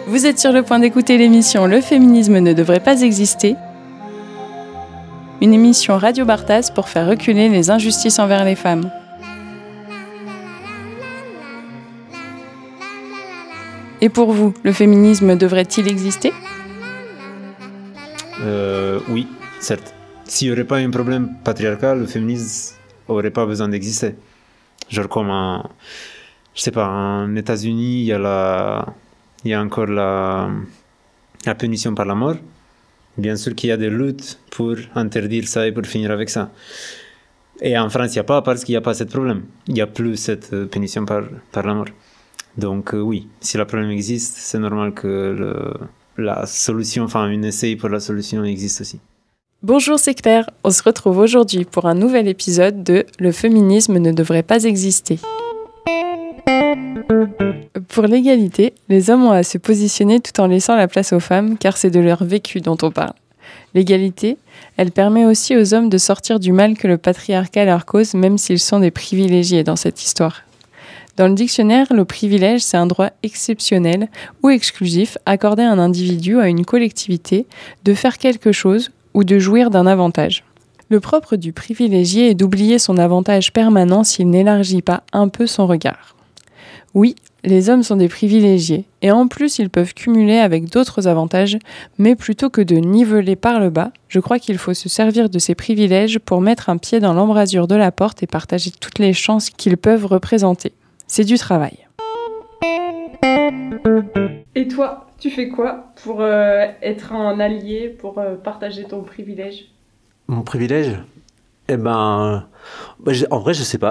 Vous êtes sur le point d'écouter l'émission Le féminisme ne devrait pas exister, une émission Radio Barthas pour faire reculer les injustices envers les femmes. Et pour vous, le féminisme devrait-il exister ? Oui, certes. S'il n'y aurait pas un problème patriarcal, le féminisme n'aurait pas besoin d'exister. Genre comme en États-Unis, il y a encore la punition par la mort. Bien sûr qu'il y a des luttes pour interdire ça et pour finir avec ça. Et en France, il n'y a pas parce qu'il n'y a pas ce problème. Il n'y a plus cette punition par la mort. Donc oui, si le problème existe, c'est normal que la solution, une essai pour la solution existe aussi. Bonjour, c'est Claire. On se retrouve aujourd'hui pour un nouvel épisode de Le féminisme ne devrait pas exister. Pour l'égalité, les hommes ont à se positionner tout en laissant la place aux femmes, car c'est de leur vécu dont on parle. L'égalité, elle permet aussi aux hommes de sortir du mal que le patriarcat leur cause, même s'ils sont des privilégiés dans cette histoire. Dans le dictionnaire, le privilège, c'est un droit exceptionnel ou exclusif accordé à un individu ou à une collectivité de faire quelque chose ou de jouir d'un avantage. Le propre du privilégié est d'oublier son avantage permanent s'il n'élargit pas un peu son regard. Oui, les hommes sont des privilégiés, et en plus ils peuvent cumuler avec d'autres avantages, mais plutôt que de niveler par le bas, je crois qu'il faut se servir de ces privilèges pour mettre un pied dans l'embrasure de la porte et partager toutes les chances qu'ils peuvent représenter. C'est du travail. Et toi, tu fais quoi pour être un allié, pour partager ton privilège ? Mon privilège ? En vrai, je sais pas.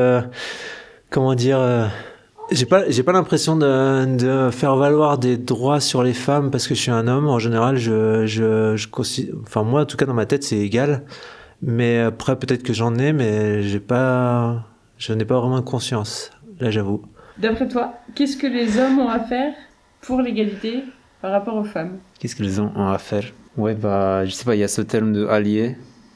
J'ai pas l'impression de faire valoir des droits sur les femmes parce que je suis un homme. En général, moi, en tout cas, dans ma tête, c'est égal. Mais après, peut-être que j'en ai, mais je n'ai pas vraiment conscience. Là, j'avoue. D'après toi, qu'est-ce que les hommes ont à faire pour l'égalité par rapport aux femmes ? Qu'est-ce que les hommes ont à faire ? Ouais, je sais pas, il y a ce terme de allié.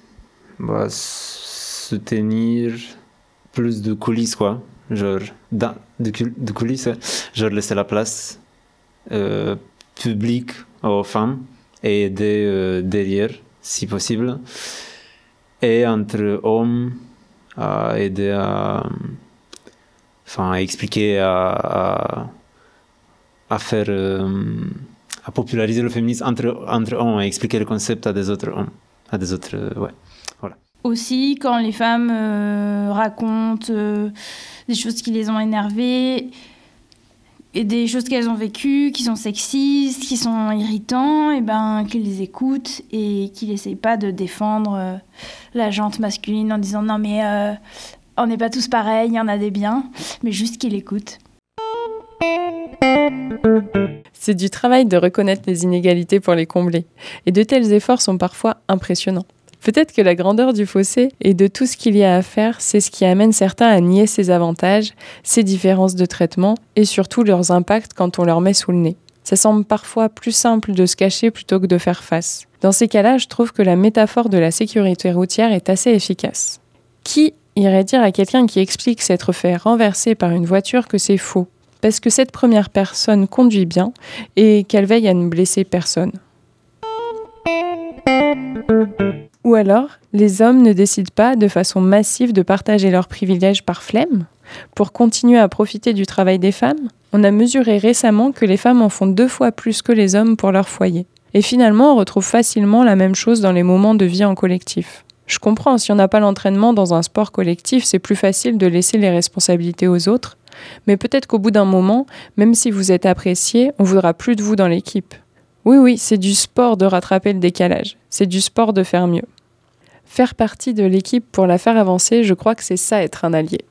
Se tenir plus de coulisses, quoi. Genre, de coulisses, genre laisser la place publique aux femmes et aider derrière, si possible. Et entre hommes, à aider à expliquer, à faire, à populariser le féminisme entre hommes, à expliquer le concept à des autres hommes, voilà. Aussi, quand les femmes racontent des choses qui les ont énervées, et des choses qu'elles ont vécues, qui sont sexistes, qui sont irritants, qu'ils les écoutent et qu'ils n'essayent pas de défendre la gente masculine en disant « Non mais on n'est pas tous pareils, il y en a des biens », mais juste qu'ils l'écoutent. C'est du travail de reconnaître les inégalités pour les combler. Et de tels efforts sont parfois impressionnants. Peut-être que la grandeur du fossé et de tout ce qu'il y a à faire, c'est ce qui amène certains à nier ces avantages, ces différences de traitement et surtout leurs impacts quand on leur met sous le nez. Ça semble parfois plus simple de se cacher plutôt que de faire face. Dans ces cas-là, je trouve que la métaphore de la sécurité routière est assez efficace. Qui irait dire à quelqu'un qui explique s'être fait renverser par une voiture que c'est faux, parce que cette première personne conduit bien et qu'elle veille à ne blesser personne ? Ou alors, les hommes ne décident pas de façon massive de partager leurs privilèges par flemme pour continuer à profiter du travail des femmes ? On a mesuré récemment que les femmes en font 2 fois plus que les hommes pour leur foyer. Et finalement, on retrouve facilement la même chose dans les moments de vie en collectif. Je comprends, si on n'a pas l'entraînement dans un sport collectif, c'est plus facile de laisser les responsabilités aux autres. Mais peut-être qu'au bout d'un moment, même si vous êtes apprécié, on voudra plus de vous dans l'équipe. Oui, c'est du sport de rattraper le décalage. C'est du sport de faire mieux. Faire partie de l'équipe pour la faire avancer, je crois que c'est ça être un allié.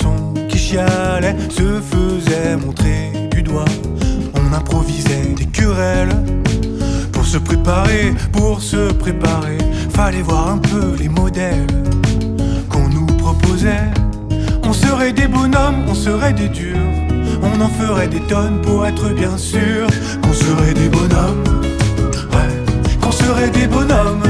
Se faisait montrer du doigt. On improvisait des querelles naturel. Pour se préparer, fallait voir un peu les modèles qu'on nous proposait. On serait des bonhommes, on serait des durs, on en ferait des tonnes pour être bien sûr qu'on serait des bonhommes, ouais, qu'on serait des bonhommes.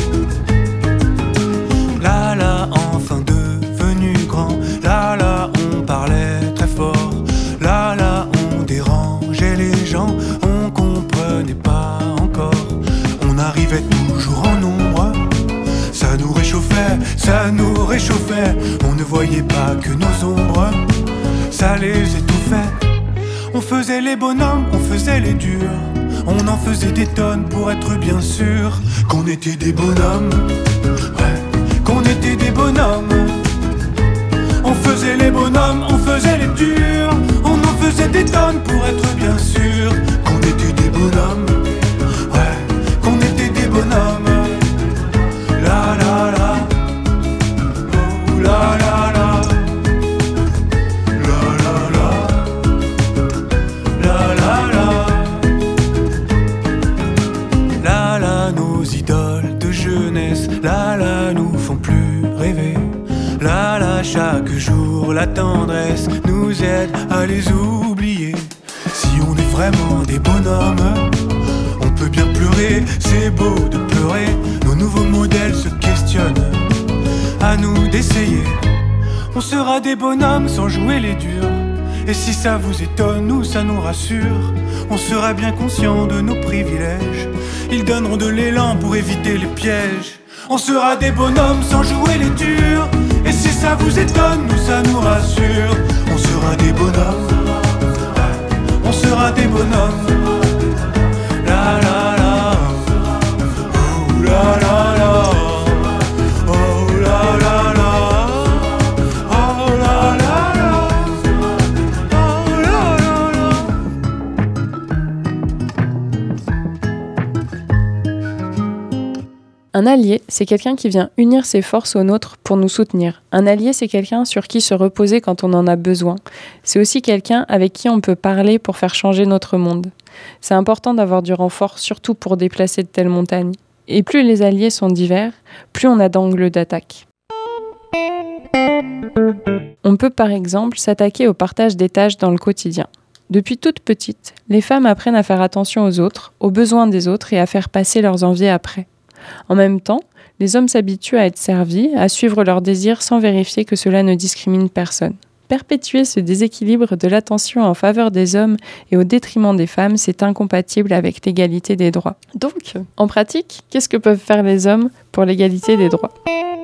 Là là, enfin devenu grand, là là on parlait très fort, là là on dérangeait les gens, on comprenait pas encore, on arrivait toujours en nombre, ça nous réchauffait, on ne voyait pas que nos ombres, ça les étouffait. On faisait les bonhommes, on faisait les durs, on en faisait des tonnes pour être bien sûr qu'on était des bonhommes, ouais, qu'on était des bonhommes. On faisait les bonhommes, on faisait les durs, on en faisait des tonnes pour être bien sûr qu'on était des bonhommes, ouais, qu'on était des bonhommes. La la la, oh la la la, la la la, la la la, la la, nos idoles de jeunesse, la la nous font plus rêver. Là, là, chaque jour, la tendresse nous aide à les oublier. Si on est vraiment des bonhommes, on peut bien pleurer, c'est beau de pleurer. Nos nouveaux modèles se questionnent, à nous d'essayer. On sera des bonhommes sans jouer les durs. Et si ça vous étonne ou ça nous rassure, on sera bien conscient de nos privilèges. Ils donneront de l'élan pour éviter les pièges. On sera des bonhommes sans jouer les durs. Et si ça vous étonne ou ça nous rassure, on sera des bonhommes, on sera des bonhommes. La la la, oh la la la, oh la la la, oh la la la, oh la la la. Un allié, c'est quelqu'un qui vient unir ses forces aux nôtres pour nous soutenir. Un allié, c'est quelqu'un sur qui se reposer quand on en a besoin. C'est aussi quelqu'un avec qui on peut parler pour faire changer notre monde. C'est important d'avoir du renfort, surtout pour déplacer de telles montagnes. Et plus les alliés sont divers, plus on a d'angles d'attaque. On peut par exemple s'attaquer au partage des tâches dans le quotidien. Depuis toute petite, les femmes apprennent à faire attention aux autres, aux besoins des autres et à faire passer leurs envies après. En même temps, les hommes s'habituent à être servis, à suivre leurs désirs sans vérifier que cela ne discrimine personne. Perpétuer ce déséquilibre de l'attention en faveur des hommes et au détriment des femmes, c'est incompatible avec l'égalité des droits. Donc, en pratique, qu'est-ce que peuvent faire les hommes pour l'égalité des droits ?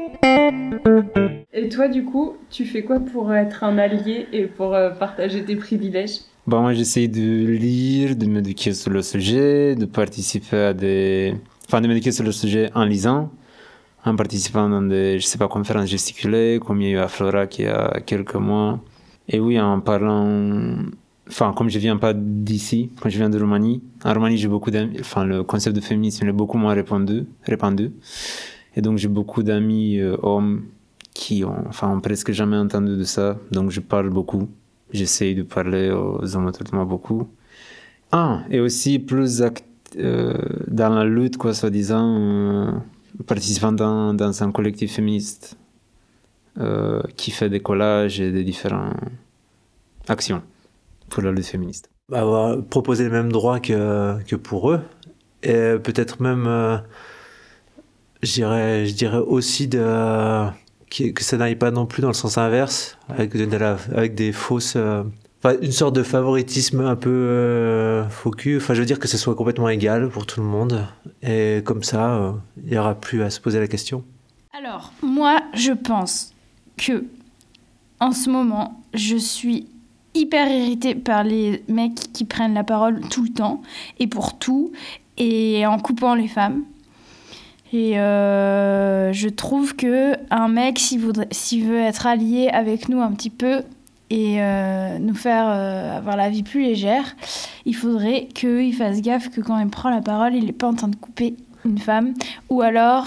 Et toi, du coup, tu fais quoi pour être un allié et pour partager tes privilèges ? Bon, moi, j'essaye de lire, de m'éduquer sur le sujet, de participer à des... Enfin, de m'éduquer sur le sujet en lisant, en participant dans des, je sais pas, conférences gesticulées, comme il y a eu à Florac il y a quelques mois. Et oui, en parlant... Enfin, comme je viens pas d'ici, quand je viens de Roumanie, en Roumanie, j'ai beaucoup d'amis... Enfin, le concept de féminisme est beaucoup moins répandu. Et donc, j'ai beaucoup d'amis hommes qui ont presque jamais entendu de ça. Donc, je parle beaucoup. J'essaye de parler aux hommes autour de moi beaucoup. Et aussi plus dans la lutte, quoi, soi-disant, participant dans un collectif féministe qui fait des collages et des différentes actions pour la lutte féministe. Avoir proposé les mêmes droits que pour eux, et peut-être même, je dirais aussi que ça n'aille pas non plus dans le sens inverse, avec des fausses... une sorte de favoritisme un peu faux cul. Enfin, je veux dire que ce soit complètement égal pour tout le monde. Et comme ça, il n'y aura plus à se poser la question. Alors, moi, je pense que, en ce moment, je suis hyper irritée par les mecs qui prennent la parole tout le temps, et pour tout, et en coupant les femmes. Et je trouve qu'un mec, s'il veut être allié avec nous un petit peu, et nous faire avoir la vie plus légère, il faudrait qu'il fasse gaffe que quand il prend la parole, il n'est pas en train de couper une femme, ou alors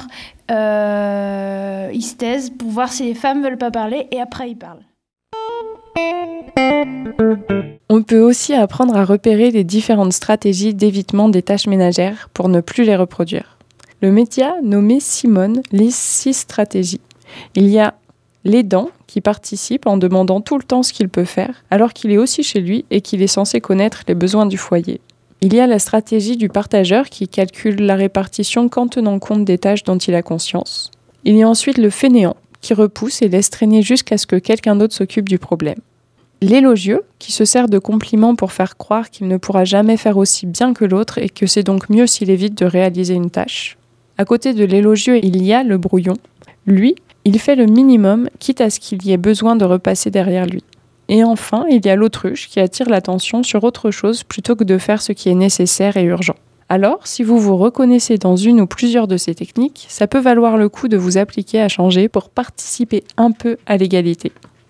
il se taise pour voir si les femmes ne veulent pas parler, et après il parle. On peut aussi apprendre à repérer les différentes stratégies d'évitement des tâches ménagères pour ne plus les reproduire. Le média nommé Simone liste 6 stratégies. Il y a l'aidant qui participe en demandant tout le temps ce qu'il peut faire, alors qu'il est aussi chez lui et qu'il est censé connaître les besoins du foyer. Il y a la stratégie du partageur qui calcule la répartition qu'en tenant compte des tâches dont il a conscience. Il y a ensuite le fainéant qui repousse et laisse traîner jusqu'à ce que quelqu'un d'autre s'occupe du problème. L'élogieux, qui se sert de compliments pour faire croire qu'il ne pourra jamais faire aussi bien que l'autre et que c'est donc mieux s'il évite de réaliser une tâche. À côté de l'élogieux, il y a le brouillon. Lui, il fait le minimum, quitte à ce qu'il y ait besoin de repasser derrière lui. Et enfin, il y a l'autruche qui attire l'attention sur autre chose plutôt que de faire ce qui est nécessaire et urgent. Alors, si vous vous reconnaissez dans une ou plusieurs de ces techniques, ça peut valoir le coup de vous appliquer à changer pour participer un peu à l'égalité.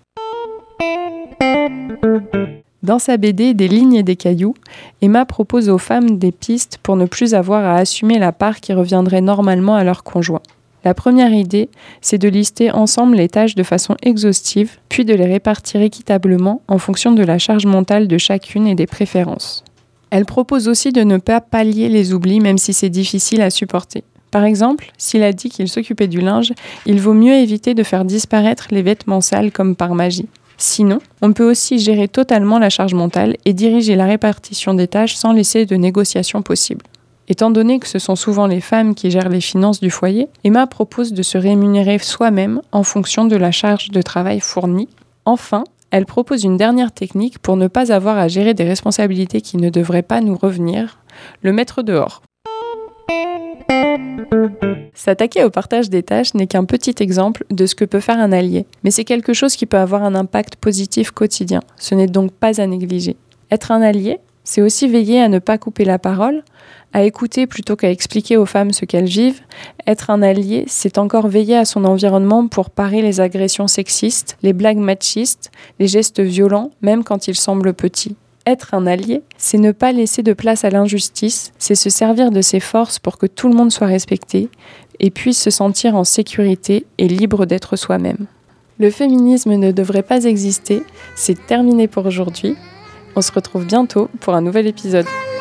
Dans sa BD Des lignes et des cailloux, Emma propose aux femmes des pistes pour ne plus avoir à assumer la part qui reviendrait normalement à leur conjoint. La première idée, c'est de lister ensemble les tâches de façon exhaustive, puis de les répartir équitablement en fonction de la charge mentale de chacune et des préférences. Elle propose aussi de ne pas pallier les oublis même si c'est difficile à supporter. Par exemple, s'il a dit qu'il s'occupait du linge, il vaut mieux éviter de faire disparaître les vêtements sales comme par magie. Sinon, on peut aussi gérer totalement la charge mentale et diriger la répartition des tâches sans laisser de négociation possible. Étant donné que ce sont souvent les femmes qui gèrent les finances du foyer, Emma propose de se rémunérer soi-même en fonction de la charge de travail fournie. Enfin, elle propose une dernière technique pour ne pas avoir à gérer des responsabilités qui ne devraient pas nous revenir, le mettre dehors. S'attaquer au partage des tâches n'est qu'un petit exemple de ce que peut faire un allié, mais c'est quelque chose qui peut avoir un impact positif quotidien. Ce n'est donc pas à négliger. Être un allié, c'est aussi veiller à ne pas couper la parole, à écouter plutôt qu'à expliquer aux femmes ce qu'elles vivent. Être un allié, c'est encore veiller à son environnement pour parer les agressions sexistes, les blagues machistes, les gestes violents, même quand ils semblent petits. Être un allié, c'est ne pas laisser de place à l'injustice, c'est se servir de ses forces pour que tout le monde soit respecté et puisse se sentir en sécurité et libre d'être soi-même. Le féminisme ne devrait pas exister, c'est terminé pour aujourd'hui. On se retrouve bientôt pour un nouvel épisode.